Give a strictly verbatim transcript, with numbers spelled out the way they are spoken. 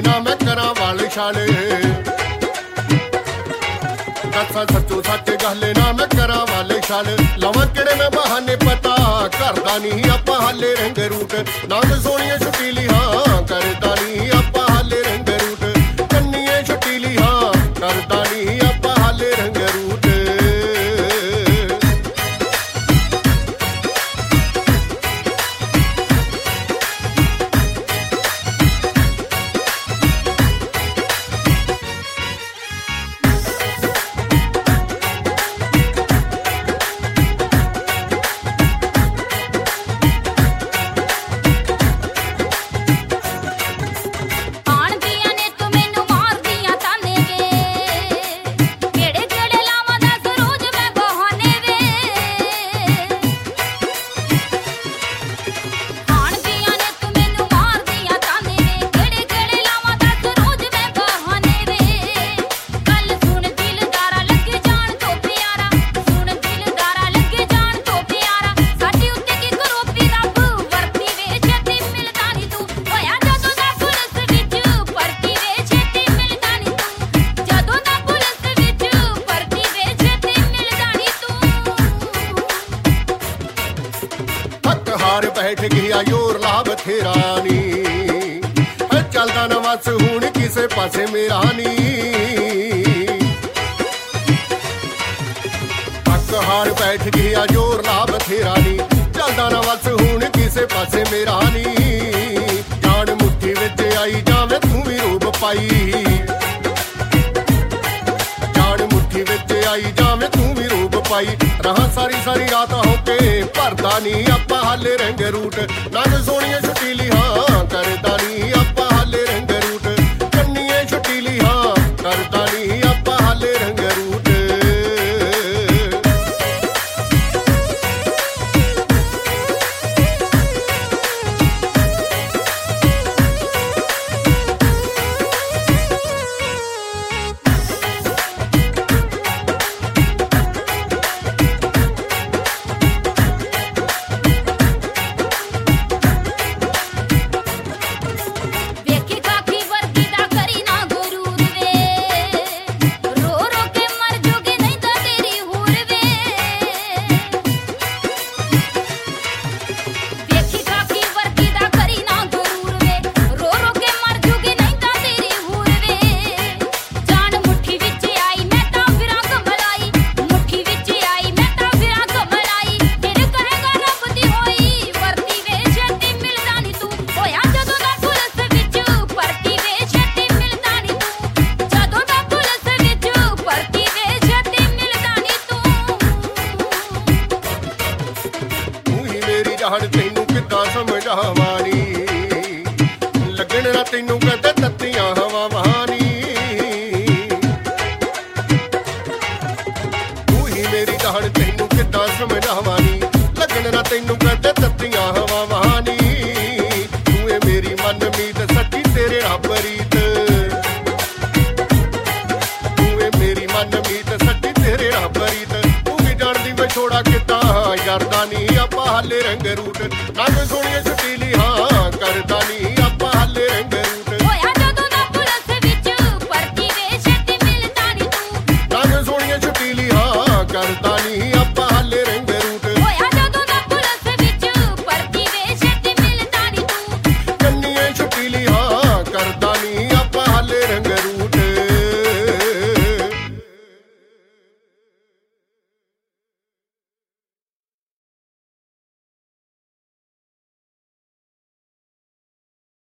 ना मैं करा वाले छाले दसा सचो सच गल ना मैं करा वाले छाल लवां किहड़े मैं बहाने पता करदा नहीं आपां हाले रंग रूट नाम सोहणिए छुटीली हाँ करदा नहीं आपां हाले रंग रूट कन्नीए छुटीली हाँ करदा नहीं आपां हाले रंग रूट बैठ गया योर ला बथेरा नी चलदा ना वस हुण किसे पासे मेरा नी थक हार बैठ गया जोर ला बथेरा नी चलदा ना वस हुण किसे पासे मेरा नी जान मुट्ठी विच आई जावे तू भी रूप पाई जान मुट्ठी विच आई जावे तू भी रूप पाई रहा सारी सारी रात होके भरदा नहीं आपां हाले रंग रूट नंग सोहणिए छुटीली हाँ करदा नहीं आपां हाले रंग रूट कन्नीए छुटीली हाँ करदा नहीं आपां हाले रंग रूट तैनू किद्दां समझावां नी लगन ना तैनू कदे तत्तियां हवावां नी तू ही मेरी जान तैनू किद्दां समझावां नी लगन ना तैनू कदे तत्तियां हवावां नी तू ए मेरी मन मीत सच्ची तेरे रब रीत तू ए मेरी मन मीत सच्ची तेरे रब रीत तू भी जाणदी विछोड़ा किद्दां यारदा नी आपां हाले रंग रूट नंग सोहणिए छुटीली हाँ करदा नी आपां हाले रंग रूट होया जदों दा पुलिस विच भर्ती वे छेती मिलदा नी तू नंग सोहणिए छुटीली हाँ करदा